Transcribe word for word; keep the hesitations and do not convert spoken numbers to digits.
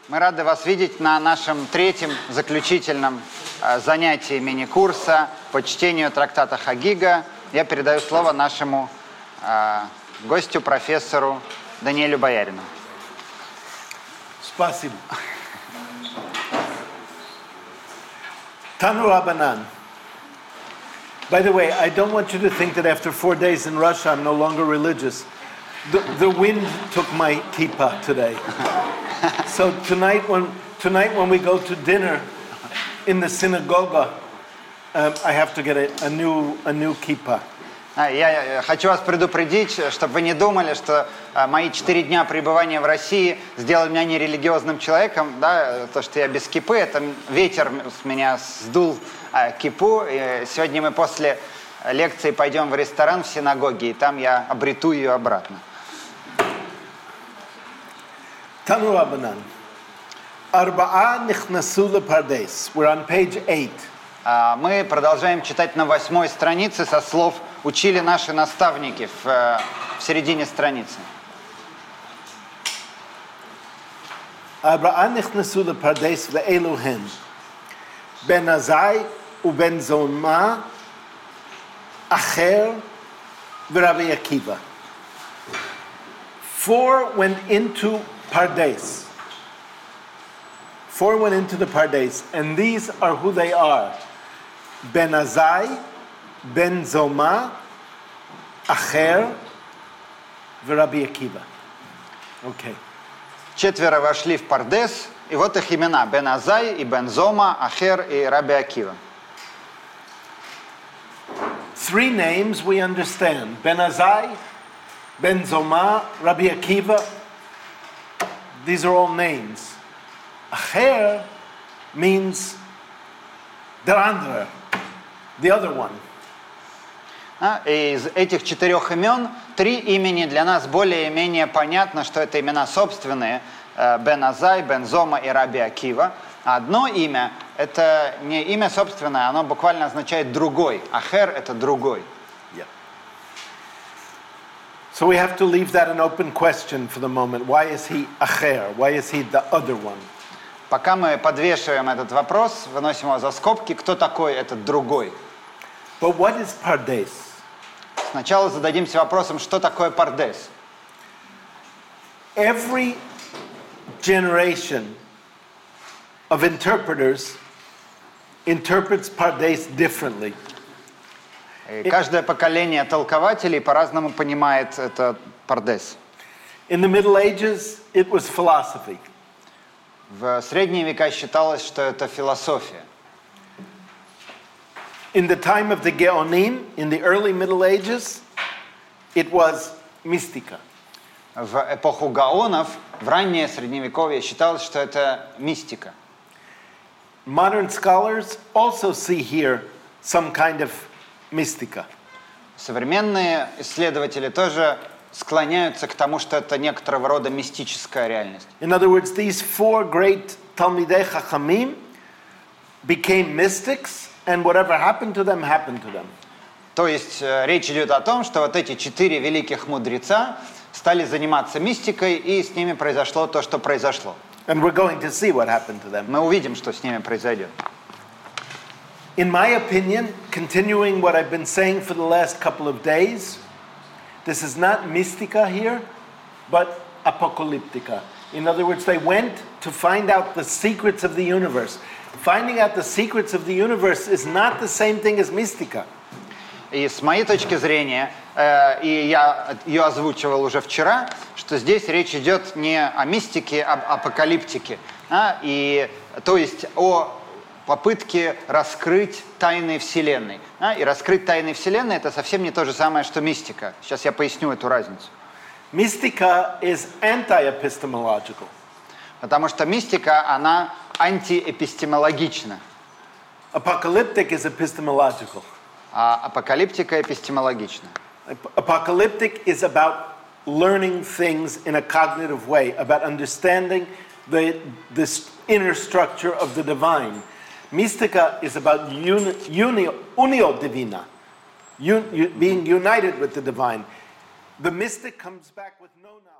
Мы рады вас видеть на нашем третьем заключительном э, занятии мини-курса по чтению трактата Хагига. Я передаю слово нашему э, гостю, профессору Даниэлю Боярину. Спасибо. Tanu Rabbanan. By the way, I don't want you to think that after four days in Russia I'm no longer religious. The, the wind took my kippah today. So tonight when, tonight when we go to dinner in the synagogue, um, I have to get a, a new, a new kippah. Я хочу вас предупредить, чтобы вы не думали, что мои четыре дня пребывания в России сделали меня нерелигиозным человеком. Да? То, что я без кипы, это ветер с меня сдул кипу. И сегодня мы после лекции пойдем в ресторан в синагоге, и там я обрету ее обратно. Tanu Rabbanan. Arba'a nichnasu lepardes. We're on page eight. Мы продолжаем читать на восьмой странице со слов «Учили наши наставники» в, в середине страницы. Arba'a nichnasu lepardes ve'eluhen. Ben Azai uben Zoma Acher v'Rabbi Akiva. Four went into Pardes. Four went into the Pardes, and these are who they are. Ben Azai, Ben Zoma, Acher, v'Rabbi Akiva. Okay. Четверо вошли в Пардес, и вот их имена: Бен Азай, и Бен Зома, Ахер и Раби Акива. Three names we understand: Ben Azai, Ben Zoma, Rabbi Akiva. These are all names. Acher means the other, the other one. А, из этих четырех имен три имени для нас более-менее понятно, что это имена собственные: Бен Азай, Бен Зома и Раби Акива. А одно имя — это не имя собственное, оно буквально означает «другой». Ахер — это «другой». Yeah. So we have to leave that an open question for the moment. Why is he Acher? Why is he the other one? Пока мы подвешиваем этот вопрос, выносим его за скобки, кто такой этот «другой». But what is Pardes? Сначала зададимся вопросом, что такое Пардес. Every generation of interpreters interprets Pardes differently. И каждое поколение толкователей по-разному понимает это Пардес. In the Middle Ages, it was philosophy. В средние века считалось, что это философия. In the time of the Geonim, in the early Middle Ages, it was mystica. В эпоху гаонов, в раннее средневековье, считалось, что это мистика. Modern scholars also see here some kind of mystica. Современные исследователи тоже склоняются к тому, что это некоторого рода мистическая реальность. In other words, these four great Talmidei Chachamim became mystics, and whatever happened to them, happened to them. То есть речь идет о том, что вот эти четыре великих мудреца стали заниматься мистикой, и с ними произошло то, что произошло. And we're going to see what happened to them. Мы увидим, что с ними произойдет. In my opinion, continuing what I've been saying for the last couple of days, this is not mystica here, but apocalyptica. In other words, they went to find out the secrets of the universe. Finding out the secrets of the universe is not the same thing as mystica. И с моей точки зрения, э, и я ее озвучивал уже вчера, что здесь речь идет не о мистике, а об апокалиптике. А, и, то есть о попытке раскрыть тайны Вселенной. А, и раскрыть тайны Вселенной — это совсем не то же самое, что мистика. Сейчас я поясню эту разницу. Mystica is anti-epistemological. Потому что мистика, она антиэпистемологична. Apocalyptic is epistemological. А апокалиптика эпистемологична. Apocalyptic is about learning things in a cognitive way, about understanding the this inner structure of the divine. Mystica is about uni, uni, unio divina, un, being united with the divine. The mystic comes back with no knowledge.